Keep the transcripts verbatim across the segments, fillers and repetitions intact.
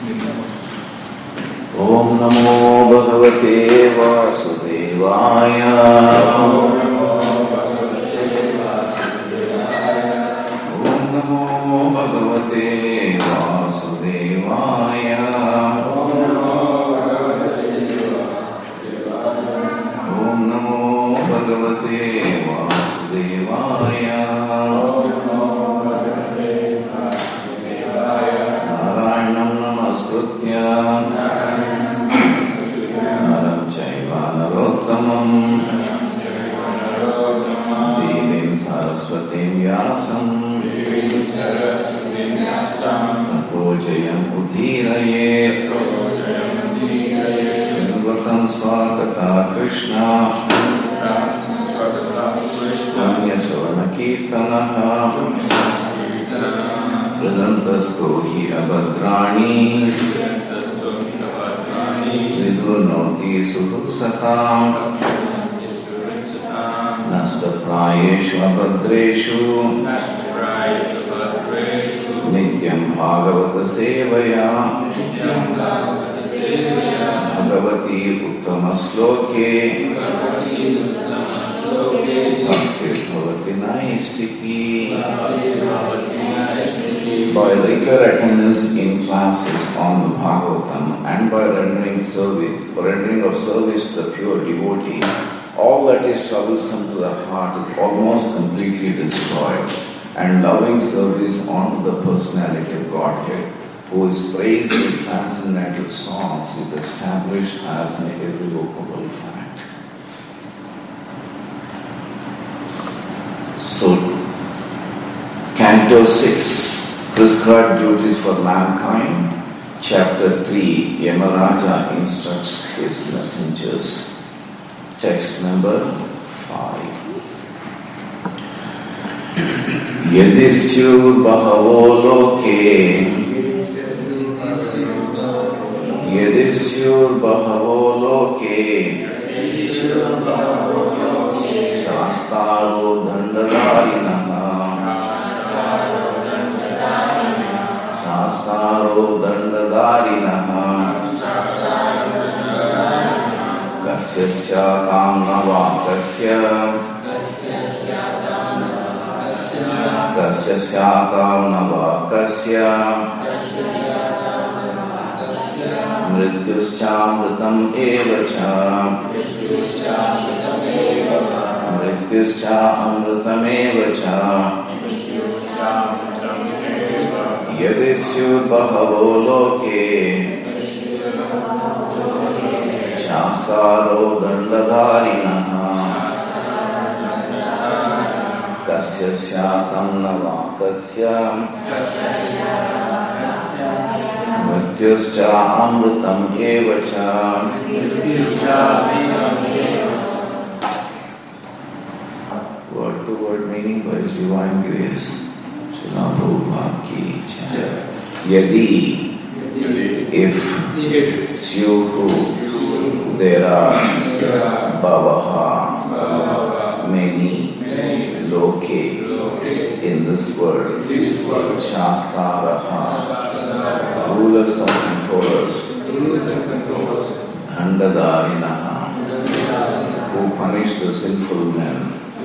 Om Namo Bhagavate Vasudevaya. Om Namo Bhagavate Vasudevaya. Om Namo Bhagavate Vasudevaya. Narayanam Namaskritya Naram Chaiva Narottamam Devim Saraswatim Vyasam Tato Jayam Udhirayet Srinvatam Swakata Krishna Kanya Savana Kirtanaha Pradantasto hi abhadrani Vidurnoti sudusatam Nastaprayeshu abhadreshu Nityam bhagavata sevaya Bhagavati uttamasloke Bhakti bhavati naistiki. By regular attendance in classes on the Bhagavatam and by rendering service, rendering of service to the pure devotee, all that is troublesome to the heart is almost completely destroyed, and loving service unto the personality of Godhead, who is praised in transcendental songs, is established as an irrevocable fact. So, Canto six. Prescribed duties for mankind, Chapter three, Yamaraja instructs his messengers. Text number five. Yadhischur bahavo loke Yadhischur bahavo loke Shastaro dandadarinaha Shastaro dandadarinaha Kasyasya kamnava kasya Kasyasya kamnava kasya Mrityuscha mritam evacha Mrityuscha amritam evacha Yadhischur bahavo loke Shastaro dandadarinaha Kasyasya kamnava kasya Mrityuscha amritam evacha. Word to word meaning by His divine grace. Srila Prabhupada ki jai. Yadi, if syuhu, there are bhavaha, many, loke, in this world, shastaraha, rulers and controllers, dandadarinaha, who punish the sinful men,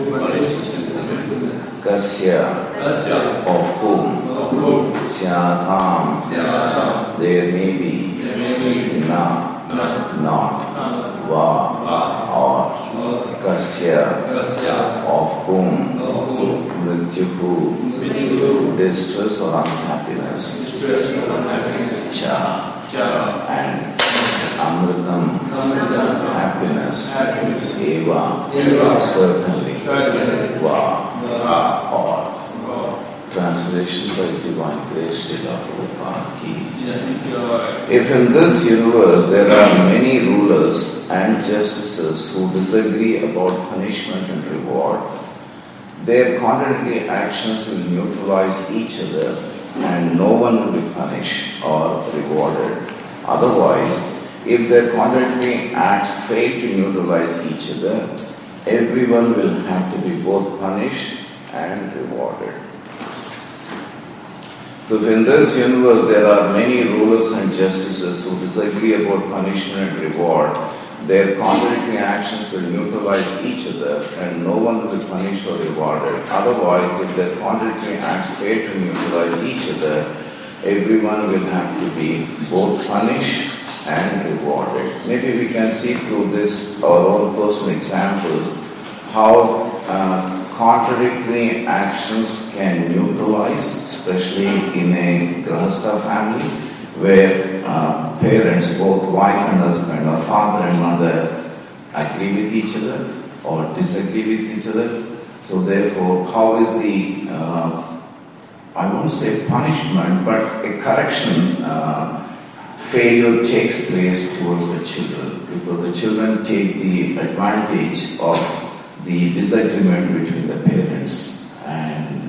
kasya, of whom, syadham, there may be, na, not, va, or, kasya, of whom, mrityuhu, distress or unhappiness, cha, and amritam, happiness, eva, certainly, va, or. Translation by Divine Grace, Srila Prabhupada ki jai. If in this universe there are many rulers and justices who disagree about punishment and reward, their contradictory actions will neutralize each other and no one will be punished or rewarded. Otherwise, if their contradictory acts fail to neutralize each other, everyone will have to be both punished and rewarded. So in this universe there are many rulers and justices who disagree about punishment and reward. Their contradictory actions will neutralize each other and no one will be punished or rewarded. Otherwise, if their contradictory acts fail to neutralize each other, everyone will have to be both punished and rewarded. Maybe we can see through this, our own personal examples, how uh, contradictory actions can neutralize, especially in a Grahastha family, where uh, parents, both wife and husband, or father and mother, agree with each other or disagree with each other. So therefore, how is the, uh, I won't say punishment, but a correction uh, failure takes place towards the children, because the children take the advantage of the disagreement between the parents, and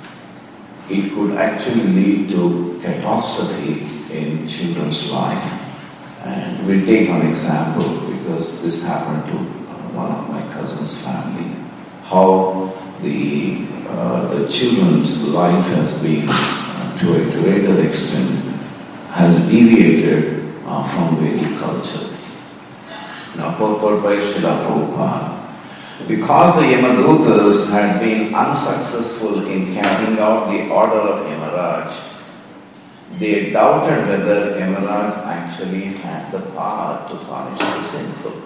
it could actually lead to catastrophe in children's life. And we'll take an example, because this happened to one of my cousin's family, how the uh, the children's life has been, uh, to a greater extent, has deviated uh, from Vedic culture. Now, purport by Srila Prabhupada. Because the Yamadutas had been unsuccessful in carrying out the order of Yamaraj, they doubted whether Yamaraj actually had the power to punish the sinful.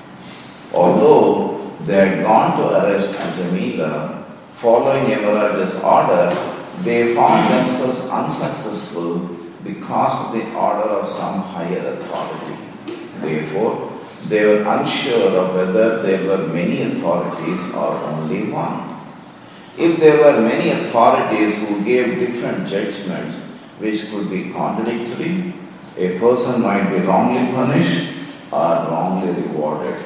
Although they had gone to arrest Ajamila, following Yamaraj's order, they found themselves unsuccessful because of the order of some higher authority. Therefore, they were unsure of whether there were many authorities or only one. If there were many authorities who gave different judgments which could be contradictory, a person might be wrongly punished or wrongly rewarded.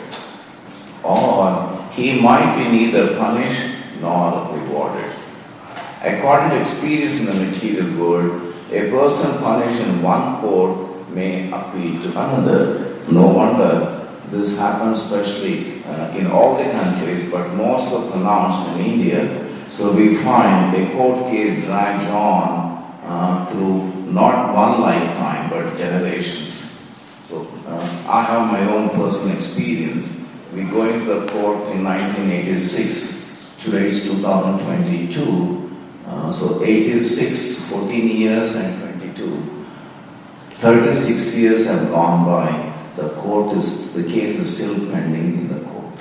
Or he might be neither punished nor rewarded. According to experience in the material world, a person punished in one court may appeal to another. No wonder this happens especially uh, in all the countries, but more so pronounced in India. So we find a court case drags on uh, through not one lifetime, but generations. So uh, I have my own personal experience. We go into the court in nineteen eighty-six. Today is two thousand twenty-two. Uh, so eighty-six, fourteen years and twenty-two. thirty-six years have gone by. The court is, the case is still pending in the court.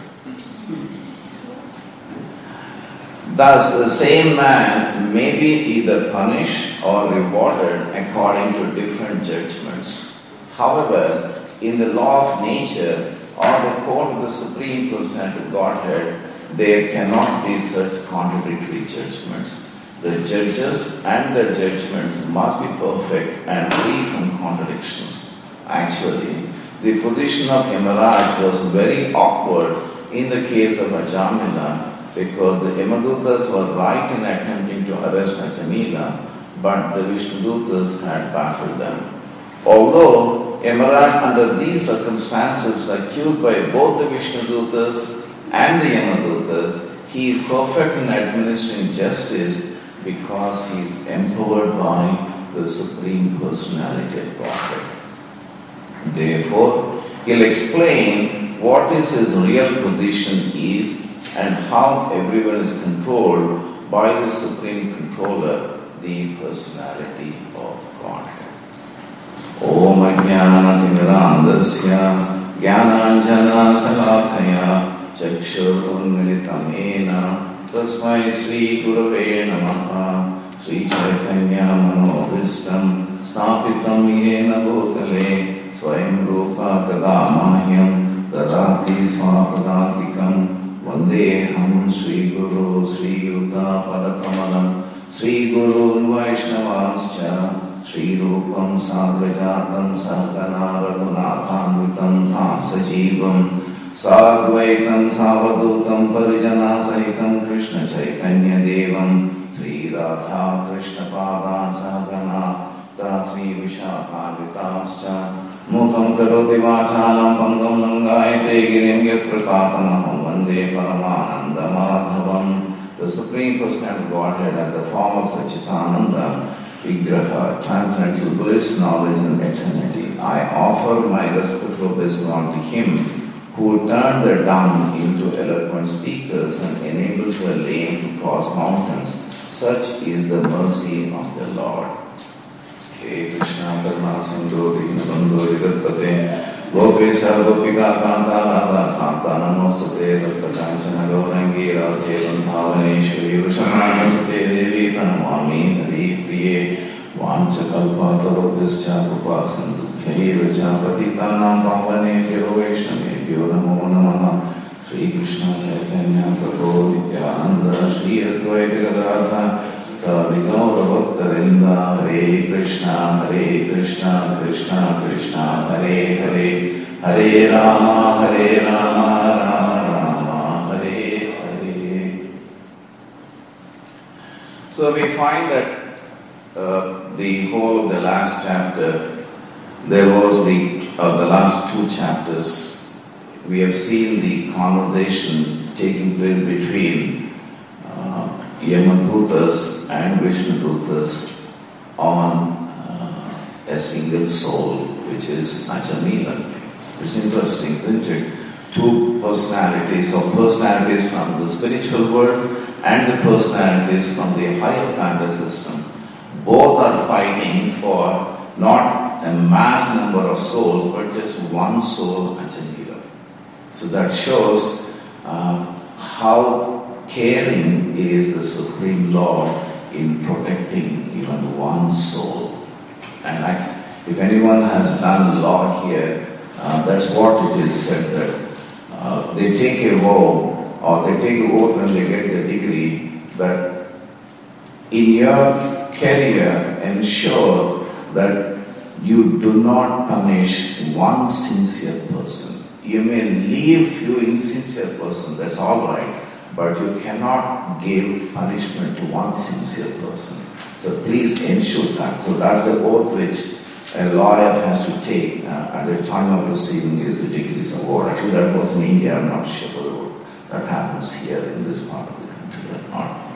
Thus, the same man may be either punished or rewarded according to different judgments. However, in the law of nature or the court of the Supreme Personality of Godhead, there cannot be such contradictory judgments. The judges and their judgments must be perfect and free from contradictions. Actually, the position of Yamaraj was very awkward in the case of Ajamila, because the Yamadutas were right in attempting to arrest Ajamila, but the Vishnudutas had baffled them. Although Yamaraj under these circumstances accused by both the Vishnudutas and the Yamadutas, he is perfect in administering justice because he is empowered by the Supreme Personality of Godhead. Therefore, he'll explain what is his real position is and how everyone is controlled by the Supreme Controller, the Personality of Godhead. Om Ajnanatimmirandasya Jnananjana Salakaya Chakshur Unmilitam Yena Tasmai Sri Gurave Namaha Sri Chaitanya Manobhistam Snapitam Yena Bhutale Swayam Rupa Kadamahyam Dadati Swapadantikam Vandeham Sri Guru Sri Yuta Padakamalam Sri Guru Vaishnavascha Sri Rupam Sagrajatam Sakana Raghunathanvitam Tham Sajivam Sadvaitam Savadutam Parijana Sahitam Krishna Chaitanya Devam Sri Radha Krishna Padan Sakana Tasmi Vishakharvitascha Mukam Karoti Vachalam Pangam Nangayate Girim Yatrapatamaham Vande Paramananda Madhavam. The Supreme Personality of Godhead as the form of Satchitananda Vigraha, transcendental bliss, knowledge and eternity. I offer my respectful obeisance to him who turned the dumb into eloquent speakers and enables the lame to cross mountains. Such is the mercy of the Lord. Hey Krishna Karna Sindhu Dinabandhu Vigatpate Gopesa Gopika Kanta Radha Kanta Namostate Dattakanchana Gaurangi Radhe Vandhavaneshwari Vrishamanasate Devi Pranamami Hari Priye Vancha Kalpatarobhischa Kupasandu Khaivacha Patitanam Pavane Kiro Vaishnavebhyo Namo Namaha Shri Krishna Chaitanya Prabhu Nityananda Shri Advaita Gadadhara Sadhikaura Bhaktarinda Hare Krishna Hare Krishna Krishna Krishna Hare Hare Hare Rama Hare Rama Rama Rama Hare Hare. So we find that uh, the whole of the last chapter, there was the, uh, the last two chapters, we have seen the conversation taking place between uh, Yamadutas and Vishnudutas on uh, a single soul, which is Ajamila. It's interesting, isn't it? Two personalities, or personalities from the spiritual world and the personalities from the higher fantasy system. Both are fighting for not a mass number of souls, but just one soul, Ajamila. So that shows uh, how caring is the Supreme Lord in protecting even one soul. And I, if anyone has done law here, uh, that's what it is said that uh, they take a vow or they take a oath when they get the degree that in your career ensure that you do not punish one sincere person. You may leave few insincere person, that's all right. But you cannot give punishment to one sincere person. So please ensure that. So that's the oath which a lawyer has to take uh, at the time of receiving his degrees award. Actually, that was in India. I'm not sure whether that happens here in this part of the country or not.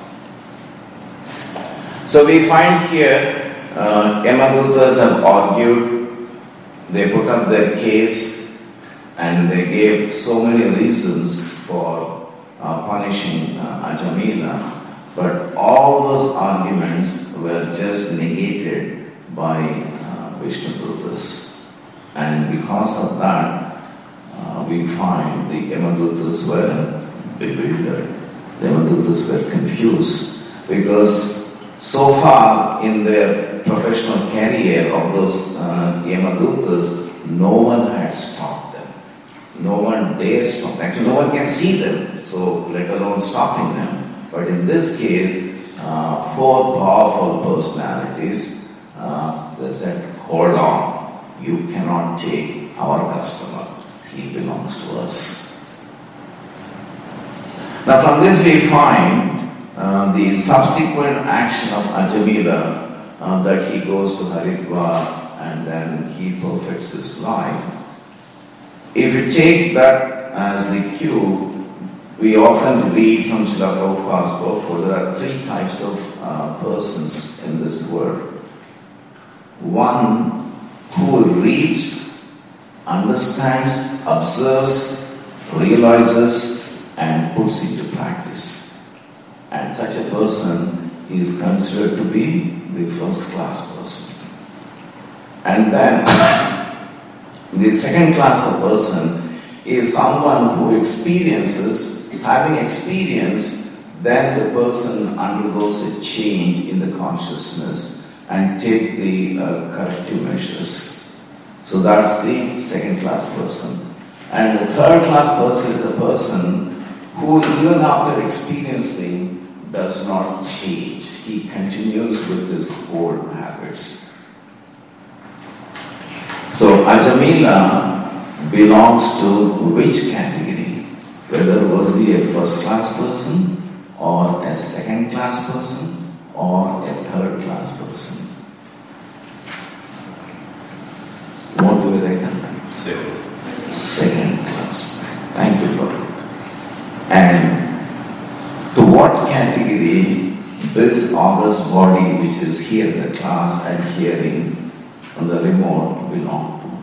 So we find here uh, Yamadutas have argued. They put up their case and they gave so many reasons for Uh, punishing uh, Ajamila, but all those arguments were just negated by uh, Vishnudutas. And because of that, uh, we find the Yamadutas were bewildered. The Yamadutas were confused because so far in their professional career of those uh, Yamadutas, no one had stopped them. No one dares stop. Actually, no one can see them, so let alone stopping them. But in this case, uh, four powerful personalities, uh, they said, hold on, you cannot take our customer. He belongs to us. Now from this we find uh, the subsequent action of Ajamila, uh, that he goes to Haridwar and then he perfects his life. If you take that as the cue, we often read from Srila Prabhupada's book, there are three types of uh, persons in this world. One who reads, understands, observes, realizes, and puts into practice. And such a person is considered to be the first class person. And then the second class of person is someone who experiences, having experienced, then the person undergoes a change in the consciousness and take the uh, corrective measures. So that's the second class person. And the third class person is a person who even after experiencing does not change. He continues with his old habits. So Ajamila belongs to which category? Whether was he a first class person or a second class person or a third class person? What do they come? Second. Second class. Thank you, Lord. And to what category this august body which is here in the class and hearing on the remote belong to?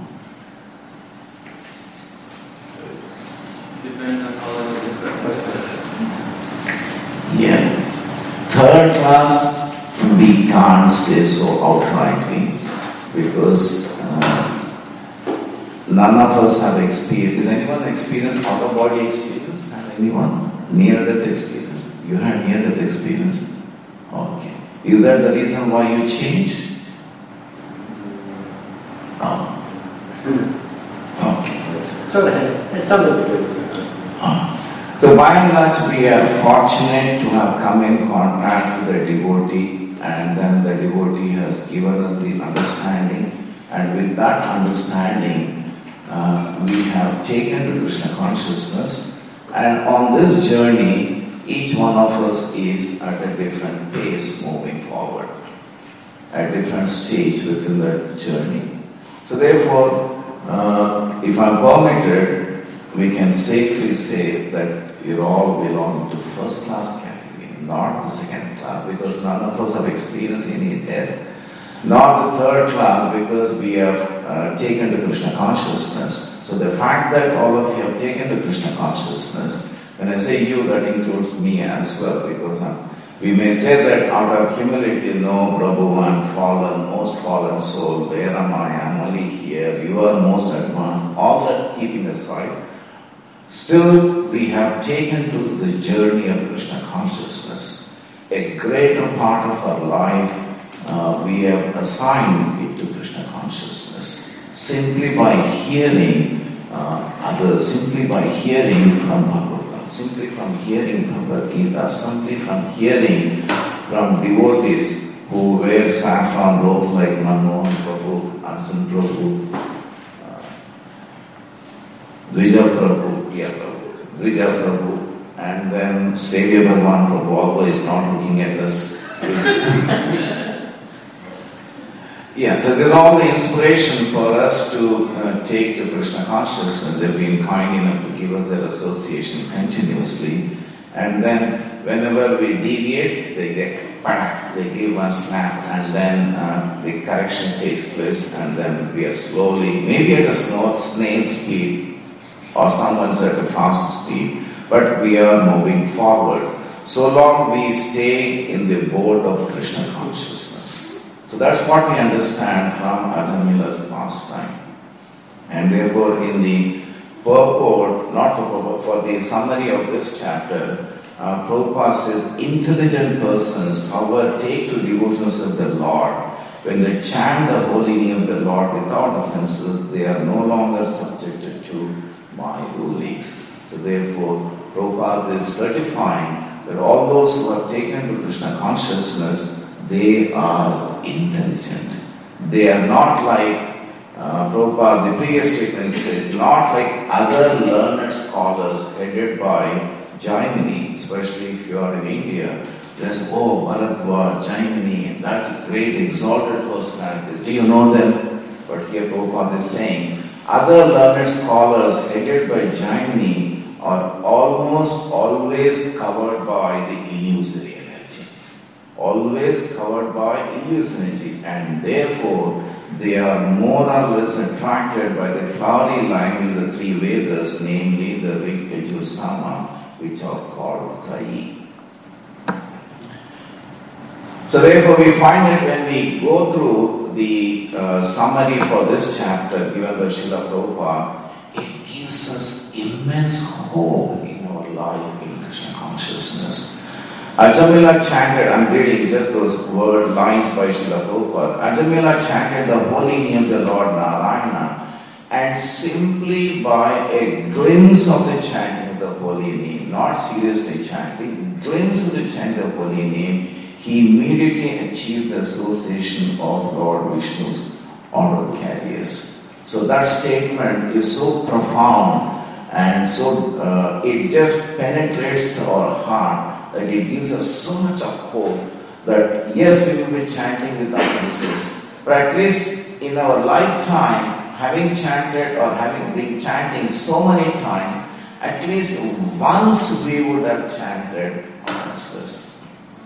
Depends on how it is practiced. Yeah. Third class, we can't say so outrightly because uh, none of us have experienced. Is anyone experienced out-of-body experience? Have anyone? Near-death experience? You had near-death experience? Okay. Is that the reason why you changed? Oh. Okay. So, it's something to do with it. So by and large, we are fortunate to have come in contact with a devotee, and then the devotee has given us the understanding, and with that understanding, uh, we have taken to Krishna consciousness, and on this journey, each one of us is at a different pace moving forward, at different stage within the journey. So therefore, uh, if I'm permitted, we can safely say that we all belong to first class category, not the second class, because none of us have experienced any death. Not the third class, because we have uh, taken to Krishna consciousness. So the fact that all of you have taken to Krishna consciousness, when I say you, that includes me as well, because uh, we may say that out of humility, no, Prabhu, I'm fallen, most fallen soul, where am I? I'm only here, you are most advanced, all that keeping aside. Still, we have taken to the journey of Krishna consciousness. A greater part of our life, uh, we have assigned it to Krishna consciousness. Simply by hearing uh, others, simply by hearing from Bhagavatam, simply from hearing Bhagavad Gita, simply from hearing from devotees who wear saffron robes like Manmohan Prabhu, Arjun Prabhu, uh, Dvija Prabhu, Yeah, Prabhu, Dvija Prabhu, and then Savior Bhagavan Prabhu, although he's not looking at us. Yeah, so they're all the inspiration for us to uh, take to Krishna consciousness. They've been kind enough to give us their association continuously. And then whenever we deviate, they get back, they give one snap, and then uh, the correction takes place, and then we are slowly, maybe at a slow, snail speed, or someone's at a fast speed, but we are moving forward. So long we stay in the boat of Krishna consciousness. So that's what we understand from Ajamila's pastime. And therefore in the purport, not for purport, for the summary of this chapter, uh, Prabhupada says, intelligent persons, however, take to devotions of the Lord. When they chant the holy name of the Lord without offenses, they are no longer subjected to my rulings. So therefore, Prabhupada is certifying that all those who are taken to Krishna consciousness, they are intelligent. They are not like, uh, Prabhupada, the previous statement says, not like other learned scholars headed by Jaimini, especially if you are in India. There's, oh, Bharadwaj, Jaimini, that's a great exalted personality. Do you know them? But here Prabhupada is saying, other learned scholars headed by Jaimini are almost always covered by the illusory energy. Always covered by illusory energy, and therefore they are more or less attracted by the flowery line in the three Vedas, namely the Rig, Yajur, Sama, which are called Trayi. So therefore we find that when we go through the uh, summary for this chapter given by Srila Prabhupada, it gives us immense hope in our life in Krishna consciousness. Ajamila chanted, I'm reading just those word lines by Srila Prabhupada. Ajamila chanted the holy name of the Lord Narayana, and simply by a glimpse of the chanting of the holy name, not seriously chanting, glimpse of the chanting of the holy name, he immediately achieved the association of Lord Vishnu's honored carriers. So that statement is so profound, and so uh, it just penetrates to our heart that it gives us so much of hope that yes, we will be chanting with emphasis, but at least in our lifetime, having chanted or having been chanting so many times, at least once we would have chanted offenseless.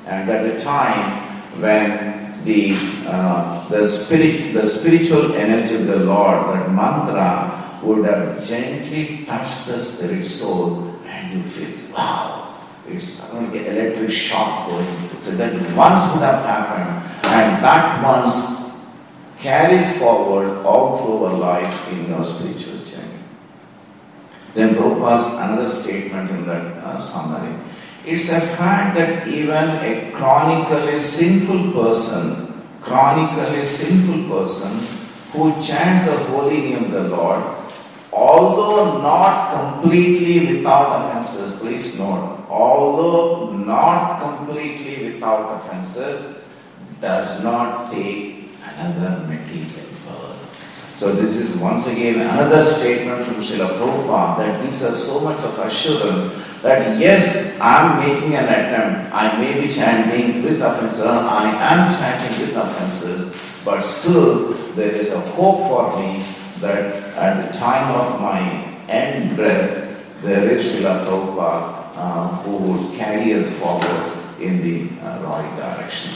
and at a time when the uh, the spirit, the spiritual energy of the Lord, that mantra would have gently touched the spirit soul, and you feel, wow, it's like an electric shock going. So that once would have happened, and that once carries forward all through our life in your spiritual journey. Then Prabhupada's another statement in that uh, summary. It's a fact that even a chronically sinful person, chronically sinful person who chants the holy name of the Lord, although not completely without offenses, please note, although not completely without offenses, does not take another material birth. So this is once again another statement from Srila Prabhupada that gives us so much of assurance that yes, I am making an attempt, I may be chanting with offenses, I am chanting with offenses, but still there is a hope for me that at the time of my end breath, there is Srila Prabhupada uh, who would carry us forward in the uh, right direction.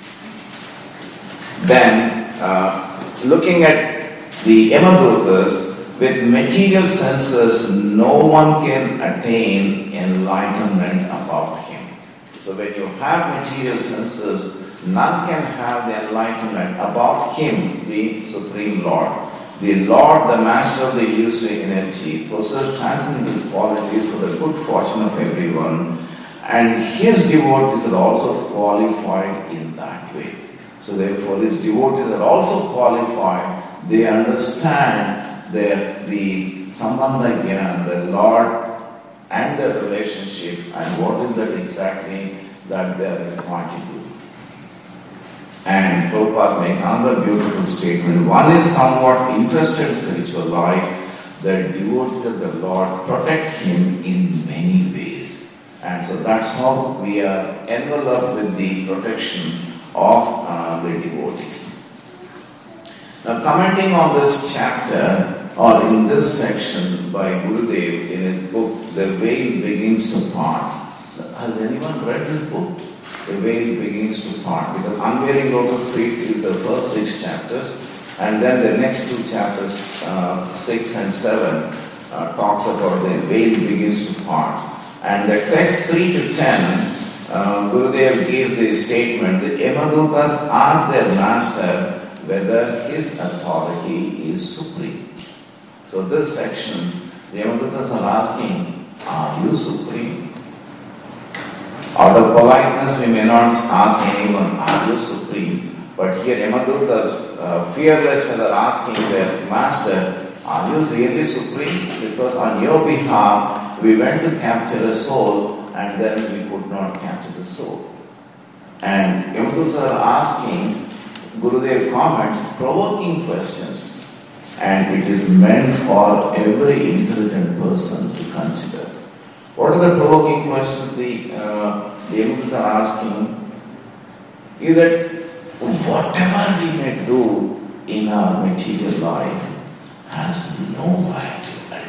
Then, uh, looking at the Yamadutas, with material senses, no one can attain enlightenment about him. So when you have material senses, none can have the enlightenment about him, the Supreme Lord. The Lord, the Master of the illusory energy, possesses transcendental qualities for the good fortune of everyone, and his devotees are also qualified in that way. So therefore, his devotees are also qualified. They understand their, the Sambandha Gyan, the Lord and the relationship, and what is that exactly that they are required to do. And Prabhupada makes another beautiful statement. One is somewhat interested in spiritual life, the devotees of the Lord protect him in many ways. And so that's how we are enveloped with the protection of uh, the devotees. Now, commenting on this chapter, or in this section by Gurudev in his book, The Veil Begins to Part. Has anyone read this book? The Veil Begins to Part. Because Unwearing Lotus Feet is the first six chapters, and then the next two chapters, uh, six and seven, uh, talks about the veil begins to part. And the text three to ten, uh, Gurudev gives the statement, the Yamadutas ask their master whether his authority is supreme. So this section, the Yamadutas are asking, are you supreme? Out of politeness, we may not ask anyone, are you supreme? But here Yamadutas, uh, fearless when they're asking their master, are you really supreme? Because on your behalf, we went to capture a soul and then we could not capture the soul. And Yamadutas are asking, Gurudev comments, provoking questions. And it is meant for every intelligent person to consider. What are the provoking questions the, uh, the Yamadutas are asking? Is that whatever we may do in our material life has no value.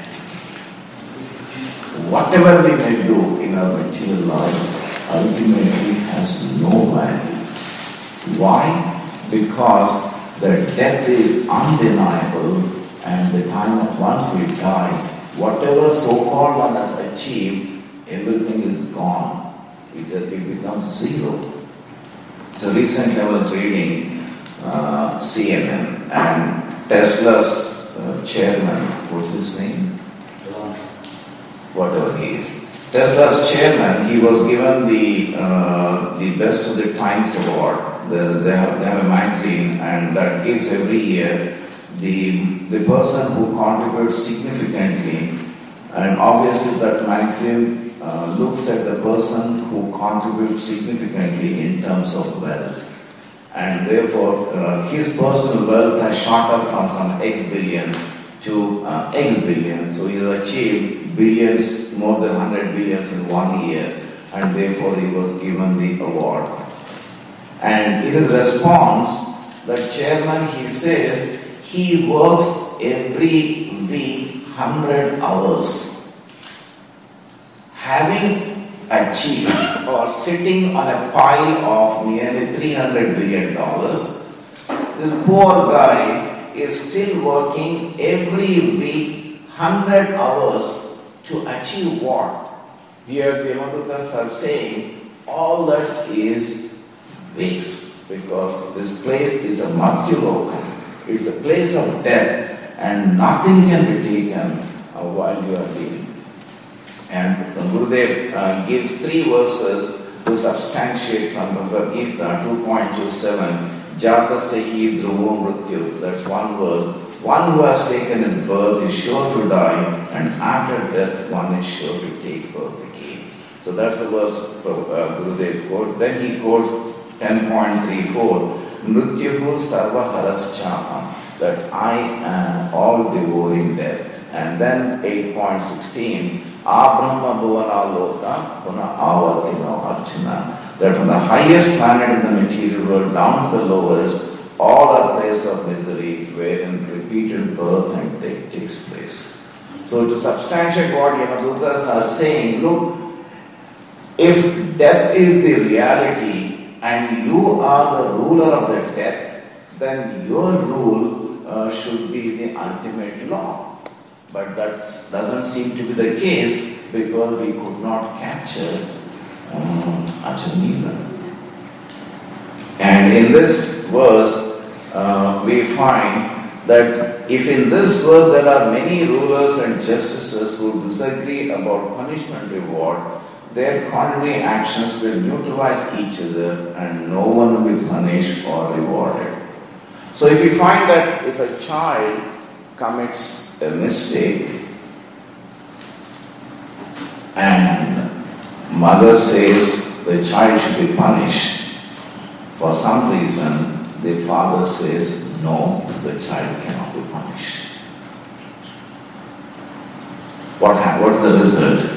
Whatever we may do in our material life ultimately has no value. Why? Because the death is undeniable, and the time of once we die, whatever so-called one has achieved, everything is gone. It, it becomes zero. So recently I was reading uh, C N N, and Tesla's uh, chairman, what's his name? Whatever he is. Tesla's chairman, he was given the uh, the Best of the Times Award. The, they, have, they have a magazine, and that gives every year the, the person who contributes significantly, and obviously that magazine uh, looks at the person who contributes significantly in terms of wealth. And therefore, uh, his personal wealth has shot up from some X billion to uh, X billion. So he has achieved billions, more than one hundred billions in one year, and therefore he was given the award. And in his response, the chairman, he says, he works every week one hundred hours. Having achieved or sitting on a pile of nearly three hundred billion dollars. This poor guy is still working every week one hundred hours to achieve what? Here the Yamadutas are saying all that is waste, because this place is a Matyulokam. It's a place of death and nothing can be taken uh, while you are living. And Gurudev uh, gives three verses to substantiate from Bhagavad Gita two point two seven. Jatasya hi dhruvo mrityu. That's one verse. One who has taken his birth is sure to die, and after death one is sure to take birth again. So that's the verse uh, Gurudev quotes. Then he quotes ten point three four. Mrityuhu sarva haraschaham. That I am all devouring death. And then eight point one six. Abrahma bhuvana loka puna avatino archana. That from the highest planet in the material world down to the lowest, all are places of misery wherein repeated birth and death takes place. So to substantiate what Yamadutas are saying, look, if death is the reality and you are the ruler of the death, then your rule uh, should be the ultimate law. But that doesn't seem to be the case because we could not capture um, Achanila. And in this verse, uh, we find that if in this verse there are many rulers and justices who disagree about punishment reward, their contrary actions will neutralize each other and no one will be punished or rewarded. So if you find that if a child commits a mistake and mother says the child should be punished, for some reason the father says no, the child cannot be punished. What ha- what is the result?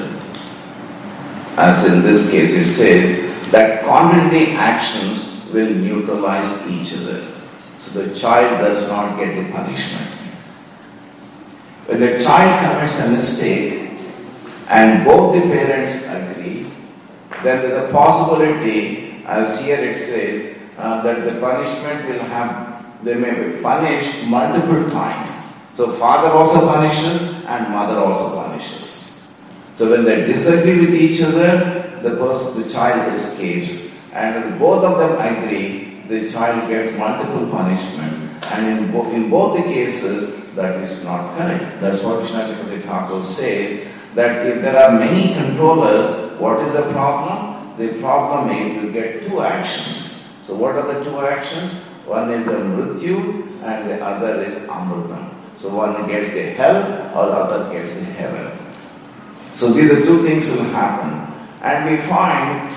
As in this case it says that contrary actions will neutralize each other. So the child does not get the punishment. When the child commits a mistake and both the parents agree, then there is a possibility, as here it says, uh, that the punishment will have, they may be punished multiple times. So father also punishes and mother also punishes. So when they disagree with each other, the person, the child escapes, and when both of them agree, the child gets multiple punishments. And in, bo- in both the cases, that is not correct. That's what Vishwanath Chakravarti Thakur says, that if there are many controllers, what is the problem? The problem is you get two actions. So what are the two actions? One is the mrityu and the other is amrutam. So one gets the hell or the other gets the heaven. So these are two things will happen. And we find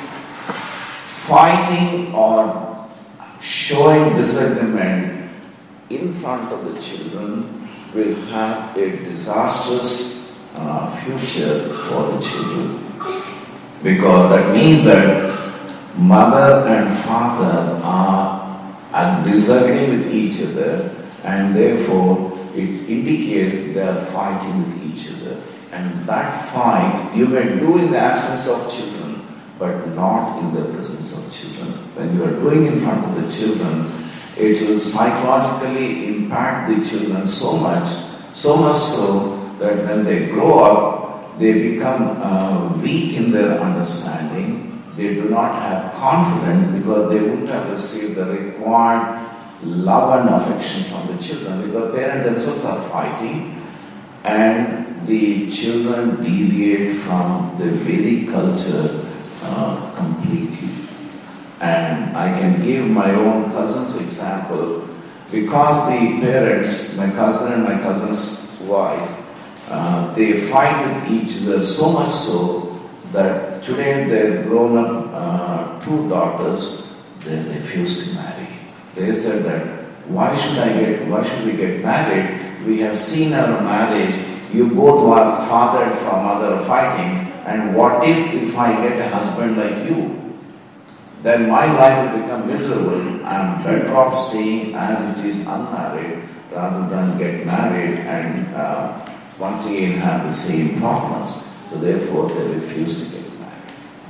fighting or showing disagreement in front of the children will have a disastrous uh, future for the children. Because that means that mother and father are, are disagreeing with each other, and therefore it indicates they are fighting with each other. And that fight you may do in the absence of children, but not in the presence of children. When you are doing in front of the children, it will psychologically impact the children so much, so much so that when they grow up, they become uh, weak in their understanding. They do not have confidence because they wouldn't have received the required love and affection from the children, because parents themselves are fighting and the children deviate from the Vedic culture uh, completely. And I can give my own cousin's example. Because the parents, my cousin and my cousin's wife, uh, they fight with each other so much so that today they've grown up uh, two daughters, they refuse to marry. They said that why should I get, why should we get married? We have seen our marriage. You both are father and mother are fighting, and what if if I get a husband like you? Then my life will become miserable. I'm better off staying as it is unmarried rather than get married and uh, once again have the same problems. So therefore they refuse to get married.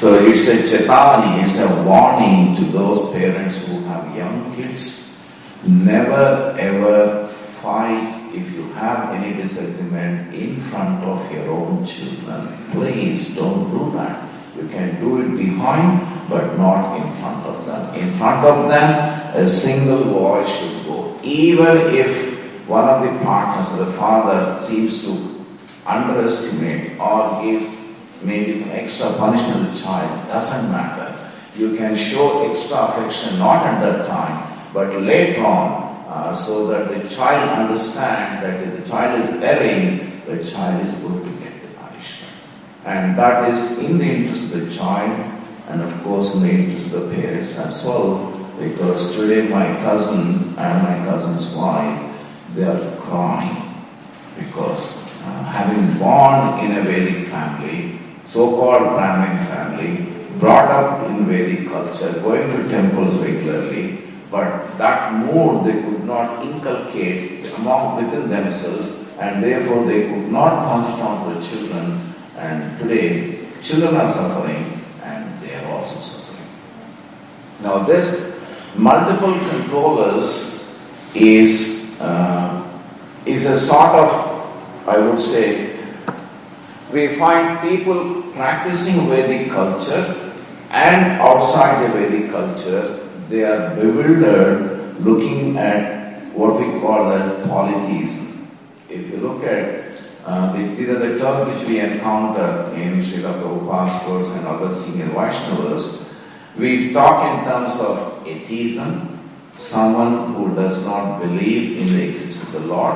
So it's a chetavani, it's a warning to those parents who have young kids. Never ever fight if you have any disagreement in front of your own children. Please don't do that. You can do it behind, but not in front of them. In front of them, a single voice should go. Even if one of the partners, the father, seems to underestimate or gives maybe some extra punishment to the child, doesn't matter. You can show extra affection not at that time, but later on, uh, so that the child understands that if the child is erring, the child is going to get the punishment. And that is in the interest of the child, and of course in the interest of the parents as well, because today my cousin and my cousin's wife, they are crying because uh, having born in a Vedic family, so-called Brahmin family, brought up in Vedic culture, going to temples regularly, but that mood they could not inculcate among within themselves, and therefore they could not pass it on to the children. And today, children are suffering, and they are also suffering. Now, this multiple controllers is uh, is a sort of, I would say, we find people practicing Vedic culture and outside the Vedic culture, they are bewildered looking at what we call as polytheism. If you look at, uh, the, these are the terms which we encounter in Srila Prabhupada's course and other senior Vaishnavas. We talk in terms of atheism, someone who does not believe in the existence of the Lord.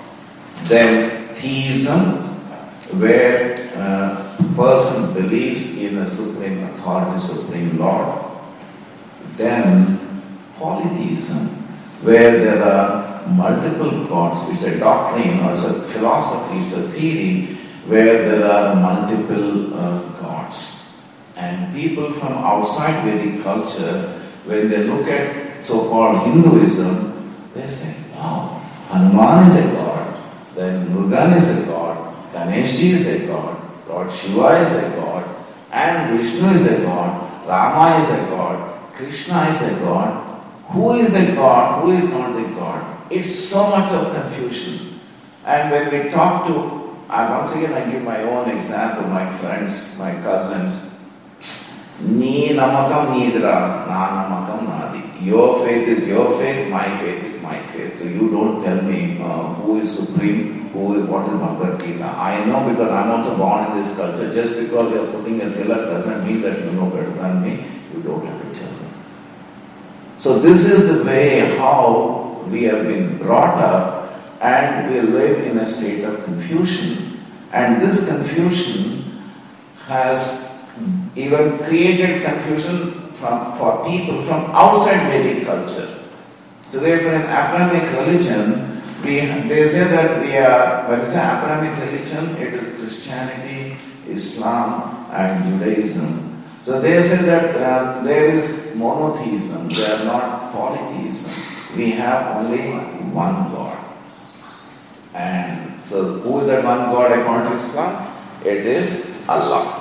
Then theism, where a person believes in a supreme authority, supreme Lord. Then polytheism, where there are multiple gods. It's a doctrine or it's a philosophy, it's a theory where there are multiple uh, gods. And people from outside Vedic culture, when they look at so-called Hinduism, they say, wow, Hanuman is a god, then Murugan is a god, Ganeshji is a god, Lord Shiva is a god, and Vishnu is a god, Rama is a god, Krishna is a god. Who is the god? Who is not the god? It's so much of confusion. And when we talk to, and once again I give my own example, my friends, my cousins, Ni namakam nidra, na namakam nadi. Your faith is your faith, my faith is my faith. So you don't tell me uh, who is supreme, who is, what is Bhagavad Gita. I know because I'm also born in this culture. Just because you are putting a tilak doesn't mean that you know better than me. You don't have to tell me. So this is the way how we have been brought up, and we live in a state of confusion. And this confusion has even created confusion from, for people from outside Vedic culture. Today, for an Abrahamic religion, we, they say that we are, when we say Abrahamic religion, it is Christianity, Islam, and Judaism. So they say that uh, there is monotheism, they are not polytheism. We have only one God. And so who is that one God according to Islam? It is Allah.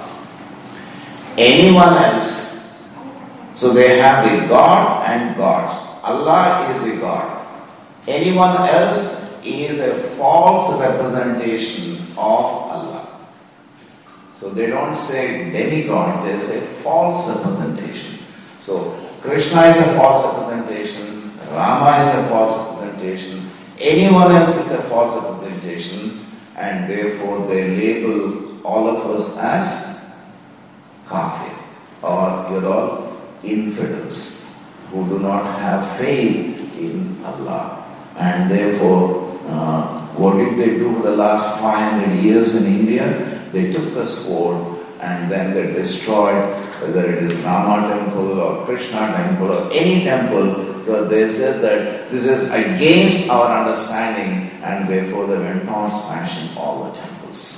Anyone else, so they have the God and gods. Allah is the God. Anyone else is a false representation of Allah. So they don't say demigod, they say false representation. So Krishna is a false representation, Rama is a false representation, anyone else is a false representation, and therefore they label all of us as kafir, or you're all infidels who do not have faith in Allah. And therefore, uh, what did they do for the last five hundred years in India? They took the sword and then they destroyed, whether it is Rama temple or Krishna temple or any temple, because they said that this is against our understanding, and therefore they went on smashing all the temples.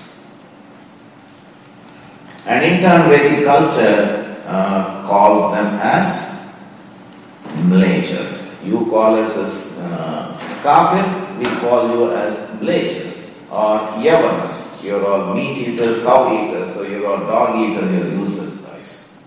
And in turn, Vedic culture uh, calls them as mlechas. You call us as uh, kafir, we call you as mlechas or yavanas. You're all meat eaters, cow eaters, so you're all dog eaters, you're useless guys.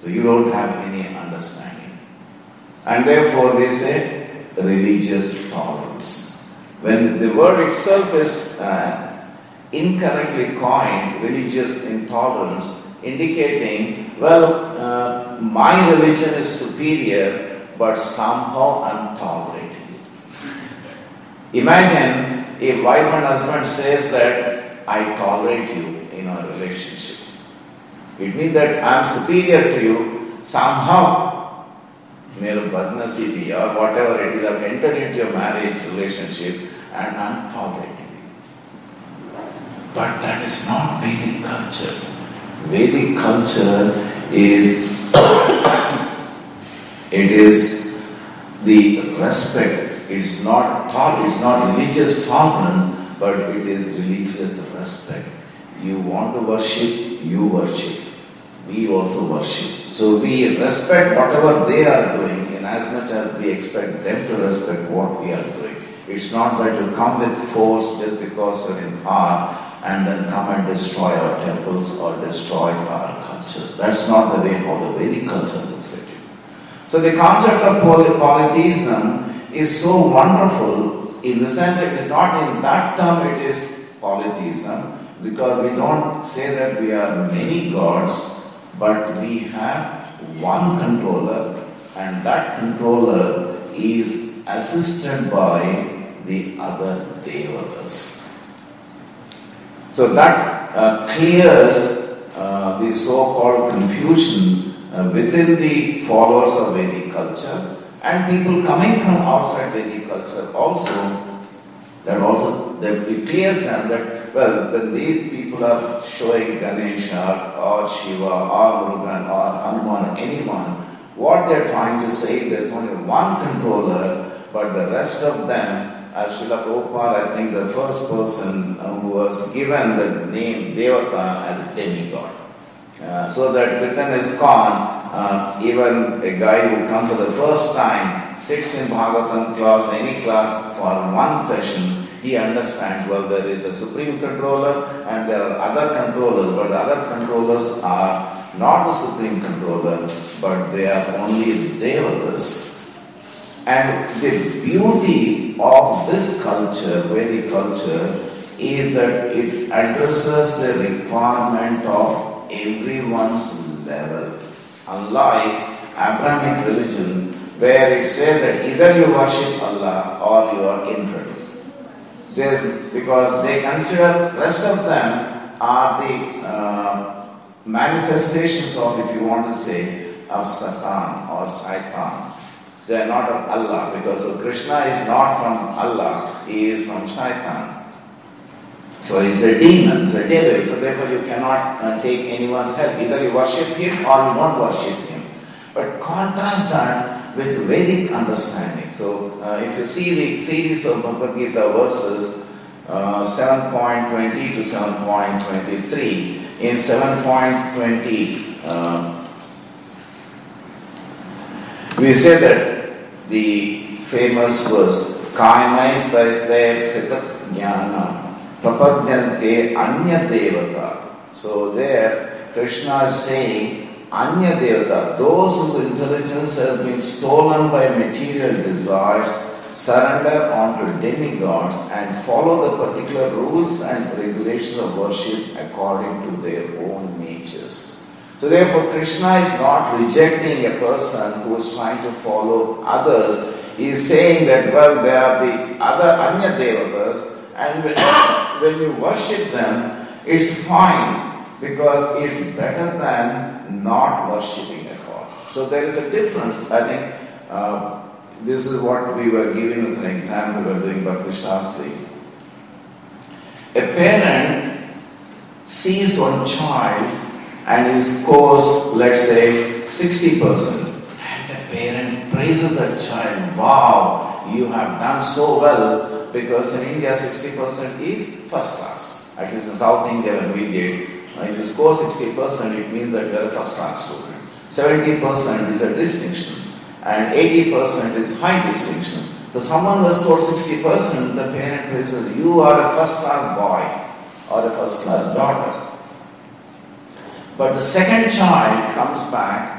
So you don't have any understanding. And therefore we say religious tolerance. When the word itself is uh, incorrectly coined, religious intolerance, indicating, well, uh, my religion is superior, but somehow I'm tolerating it. Imagine if wife and husband says that I tolerate you in our relationship. It means that I'm superior to you, somehow, mere business it or whatever it is, I've entered into a marriage relationship and I'm tolerating you. But that is not Vedic culture. Vedic culture is, it is the respect. It's not tol- it's not religious tolerance, but it is religious respect. You want to worship, you worship. We also worship. So we respect whatever they are doing in as much as we expect them to respect what we are doing. It's not that you come with force just because you're in power and then come and destroy our temples or destroy our culture. That's not the way how the Vedic culture looks at it. So the concept of poly- polytheism is so wonderful in the sense that it's not in that term it is polytheism, because we don't say that we are many gods, but we have one controller, and that controller is assisted by the other devatas. So that uh, clears uh, the so-called confusion uh, within the followers of Vedic culture, and people coming from outside Vedic culture also. That also that it clears them that, well, when these people are showing Ganesha or Shiva or Murugan or Hanuman or anyone, what they are trying to say, there's only one controller, but the rest of them, as Srila Prabhupada, I think the first person uh, who was given the name Devata as demigod. Uh, so that within ISKCON, uh, even a guy who comes for the first time, sits in Bhagavatam class, any class for one session, he understands, well, there is a supreme controller and there are other controllers, but the other controllers are not the supreme controller, but they are only devatas. And the beauty of this culture, Vedic culture, is that it addresses the requirement of everyone's level. Unlike Abrahamic religion, where it says that either you worship Allah or you are infidel. There's, because they consider rest of them are the uh, manifestations of, if you want to say, of Satan or Shaitan. They are not of Allah, because Krishna is not from Allah, he is from Shaitan. So he's a demon, he's a devil, so therefore you cannot uh, take anyone's help. Either you worship him or you don't worship him. But contrast that with Vedic understanding. So uh, if you see the series of Bhagavad Gita verses uh, seven point twenty to seven point twenty-three, in seven point twenty, uh, we say that the famous verse, Kaimai staiste kritat jnana prapadyante anya devata. So there Krishna is saying Anya Devata, those whose intelligence has been stolen by material desires, surrender onto demigods and follow the particular rules and regulations of worship according to their own natures. So therefore Krishna is not rejecting a person who is trying to follow others. He is saying that, well, they are the other Anya Devatas, and when you worship them, it's fine, because it's better than not worshipping at all. So there is a difference. I think uh, this is what we were giving as an example we were doing Bhakti Shastri. A parent sees one child and he scores, let's say, sixty percent. And the parent praises that child. Wow, you have done so well, because in India sixty percent is first class. At least in South India when we did, if you score sixty percent, it means that you are a first class student. seventy percent is a distinction, and eighty percent is high distinction. So someone who has scored sixty percent, the parent praises, you are a first class boy or a first class daughter. But the second child comes back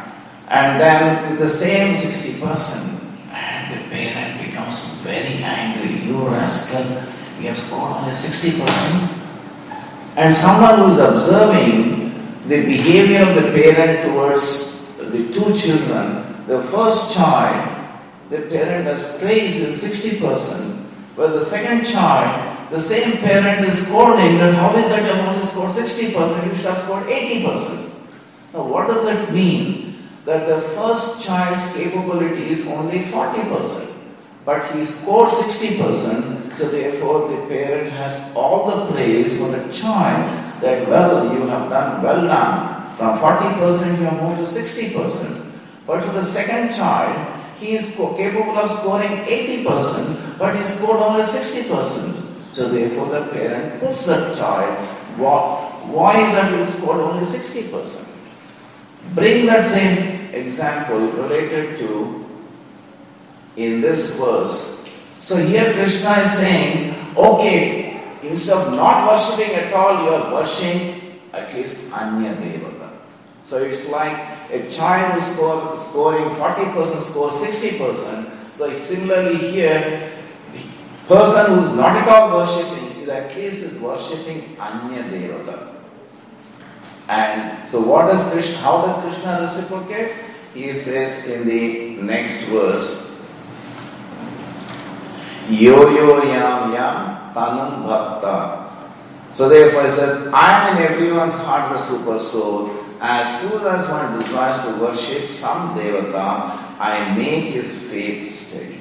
And then with the same sixty percent, and the parent becomes very angry. You rascal, you have scored only sixty percent. And someone who is observing the behavior of the parent towards the two children, the first child, the parent has praised is sixty percent, while the second child, the same parent is scolding that how is that you have only scored sixty percent, you should have scored eighty percent. Now what does that mean? That the first child's capability is only forty percent, but he scored sixty percent, so therefore the parent has all the praise for the child that, well, you have done well done. From forty percent you have moved to sixty percent. But for the second child, he is capable of scoring eighty percent, but he scored only sixty percent. So therefore the parent puts that child, why is that you scored only sixty percent? Bring that same example related to in this verse. So here Krishna is saying, okay, instead of not worshipping at all, you are worshipping at least Anya Devata. So it's like a child who score, scoring forty percent scores sixty percent. So similarly here, the person who is not at all worshipping is at least is worshipping Anya Devata. And so what does Krishna, how does Krishna reciprocate? He says in the next verse, Yo yo yam yam tanum bhakta. So therefore he said, I am in everyone's heart the super soul. As soon as one desires to worship some devata, I make his faith steady.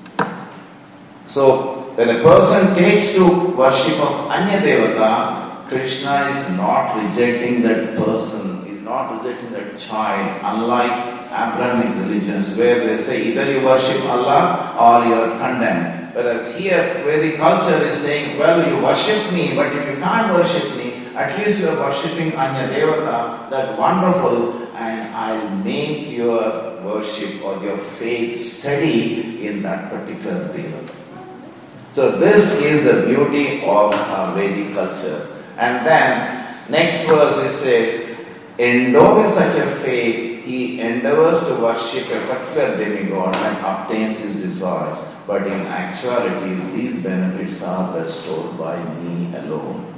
So when a person takes to worship of Anya devata, Krishna is not rejecting that person, is not rejecting that child, unlike Abrahamic religions where they say either you worship Allah or you are condemned. Whereas here, Vedic culture is saying, well, you worship me, but if you can't worship me, at least you are worshipping Anya Devata, that's wonderful, and I'll make your worship or your faith steady in that particular Devata. So this is the beauty of uh, Vedic culture. And then, next verse it says, endowed with such a faith, he endeavors to worship a particular demigod and obtains his desires. But in actuality, these benefits are bestowed by me alone.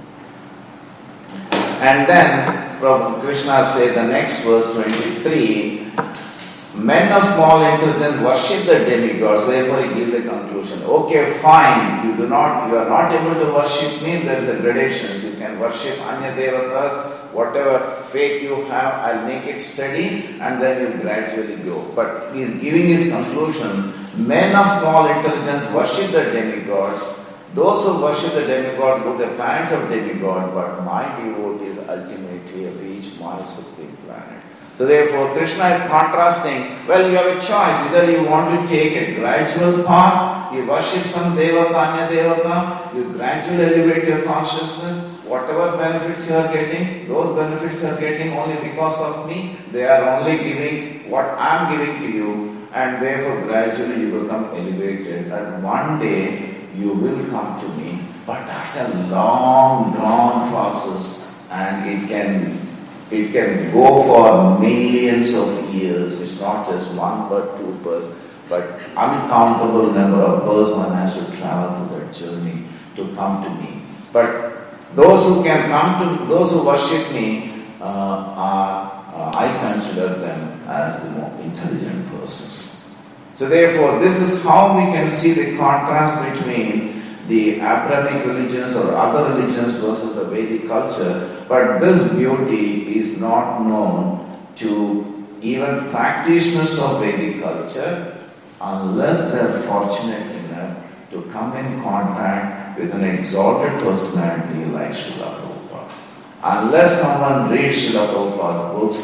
And then, Krishna said, the next verse twenty-three, men of small intelligence worship the demigods, therefore he gives a conclusion. Okay, fine, you do not, you are not able to worship me, there is a gradation. You can worship Anya Devatas, whatever faith you have, I'll make it steady, and then you gradually grow. But he is giving his conclusion, men of small intelligence worship the demigods, those who worship the demigods go to the planets of demigod, but my devotees ultimately reach my supreme planet. So therefore, Krishna is contrasting, well, you have a choice, either you want to take a gradual path, you worship some Devata, Anya Devata, you gradually elevate your consciousness, whatever benefits you are getting, those benefits you are getting only because of me, they are only giving what I am giving to you, and therefore gradually you become elevated, and one day you will come to me, but that's a long drawn process, and it can It can go for millions of years. It's not just one birth, two births, but uncountable number of births one has to travel through that journey to come to me. But those who can come to, those who worship me, uh, are, uh, I consider them as the more intelligent persons. So therefore, this is how we can see the contrast between the Abrahamic religions or other religions versus the Vedic culture, but this beauty is not known to even practitioners of Vedic culture unless they are fortunate enough to come in contact with an exalted personality like Srila Prabhupada. Unless someone reads Srila Prabhupada's books,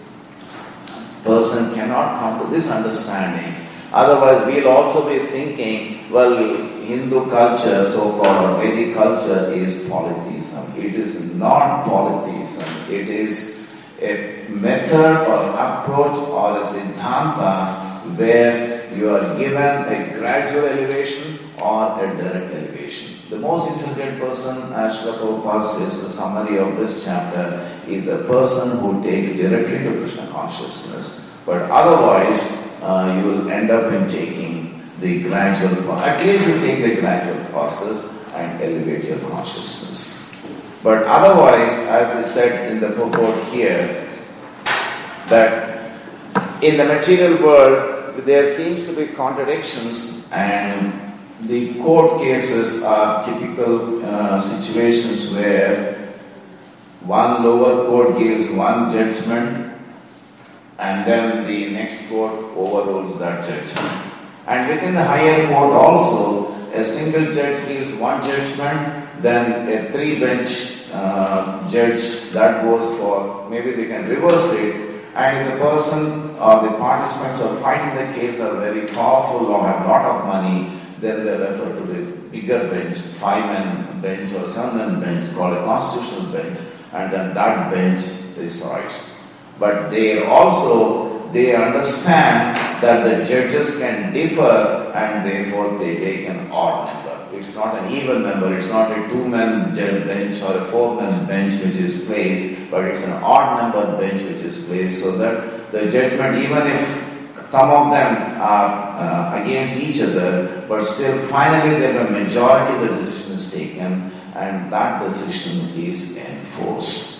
person cannot come to this understanding. Otherwise, we'll also be thinking, well, Hindu culture, so-called, or Vedic culture is polytheism. It is not polytheism. It is a method or an approach or a siddhanta where you are given a gradual elevation or a direct elevation. The most intelligent person, as Srila Prabhupada says, the summary of this chapter, is the person who takes directly to Krishna consciousness. But otherwise, uh, you will end up in taking the gradual process. At least you take the gradual process and elevate your consciousness. But otherwise, as I said in the purport here, that in the material world, there seems to be contradictions, and the court cases are typical uh, situations where one lower court gives one judgment and then the next court overrules that judgment. And within the higher court also, a single judge gives one judgment, then a three-bench uh, judge that goes for, maybe they can reverse it, and if the person or the participants who are fighting the case are very powerful or have a lot of money, then they refer to the bigger bench, five-man bench or seven-man bench called a constitutional bench, and then that bench decides. But they also, they understand that the judges can differ and therefore they take an odd number. It's not an even number, it's not a two-man bench or a four-man bench which is placed, but it's an odd number bench which is placed so that the judgment, even if some of them are uh, against each other, but still finally there a majority the decision is taken and that decision is enforced.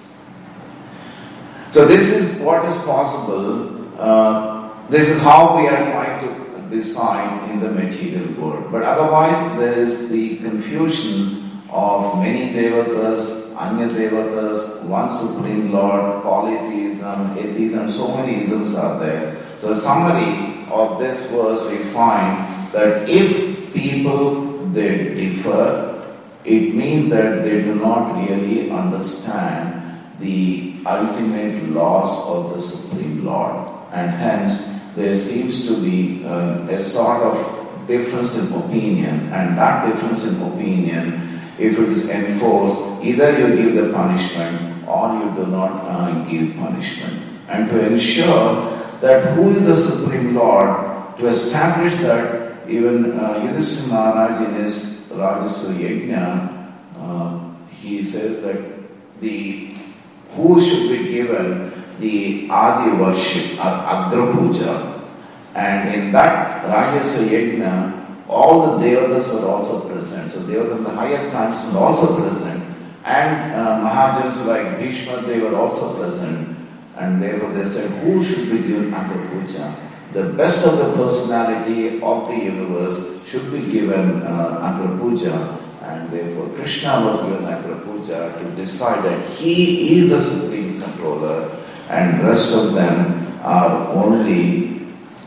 So this is what is possible, uh, this is how we are trying to decide in the material world. But otherwise there is the confusion of many devatas, anya devatas, one supreme lord, polytheism, atheism, so many isms are there. So summary of this verse we find that if people they differ, it means that they do not really understand the ultimate laws of the Supreme Lord, and hence there seems to be uh, a sort of difference in opinion, and that difference in opinion, if it is enforced, either you give the punishment or you do not uh, give punishment. And to ensure that who is the Supreme Lord, to establish that, even uh, Yudhishthira Maharaj in his Rajasuya Yajna, uh, he says that the who should be given the Adi worship, Agra Puja, and in that Rajasuya Yajna, all the devatas were also present. So devatas in the higher planets were also present, and uh, Mahajans like Bhishma, they were also present. And therefore they said, who should be given Agra Puja? The best of the personality of the universe should be given uh, Agra Puja. And therefore Krishna was given Agra Puja to decide that he is the supreme controller and rest of them are only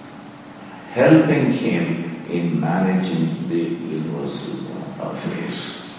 helping him in managing the universal affairs.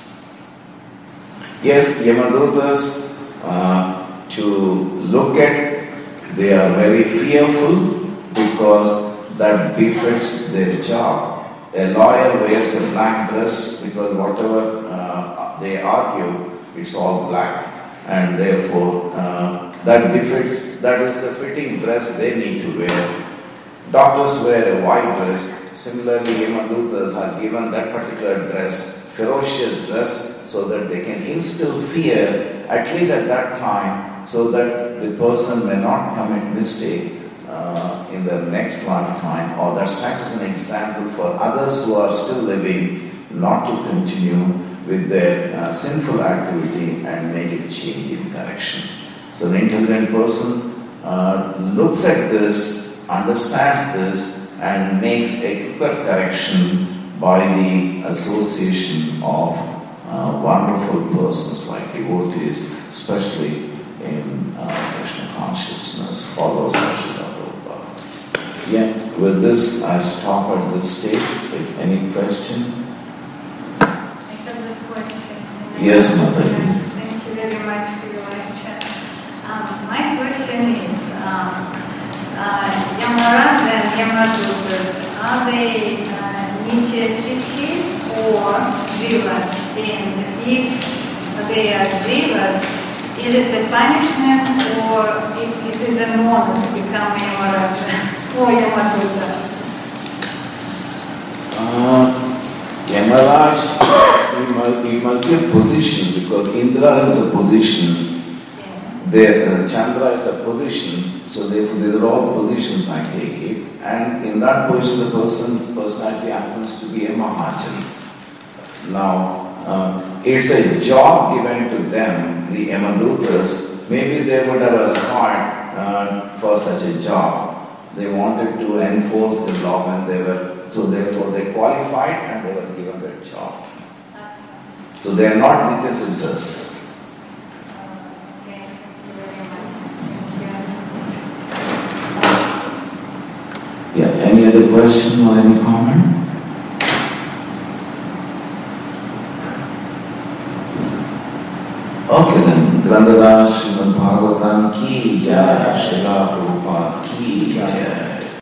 Yes, Yamadutas, uh, to look at, they are very fearful because that befits their job. A lawyer wears a black dress because whatever uh, they argue, it's all black, and therefore uh, that befits, that is the fitting dress they need to wear. Doctors wear a white dress. Similarly, Yamadutas are given that particular dress, ferocious dress, so that they can instill fear, at least at that time, so that the person may not commit mistake uh, in the next lifetime, or that stands as an example for others who are still living not to continue with their uh, sinful activity and make a change in direction. So an intelligent person uh, looks at this, understands this, and makes a quicker correction by the association of uh, wonderful persons like devotees, especially in uh, Krishna consciousness, follows Srila Prabhupada. Yeah, with this I stop at this stage. If any question? I have a question. Yes, Mataji. Thank you very much for your lecture. Um, my question is, um, uh, Yamaraj and Yamadutas, are they uh, Nitya Siddhi or Jivas? And if they are Jivas, is it a punishment or it, it is an honor to become Yamaraj or Yamaduta? Uh, Yamaraj, we must, we must give position, because Indra is a position. Yeah. There, uh, Chandra is a position, so therefore these are all positions I take it, and in that position the person personality happens to be a Mahachari. Now, uh, it's a job given to them, the Yamadutas. Maybe they would have a start uh, for such a job. They wanted to enforce the law and they were, so therefore they qualified and they were given that job. So they are not Nitya Siddhas. Yeah, any other question or any comment? Okay then, Grandhara Srimad Bhagavatam ki jai, Srila Prabhupada ki jai.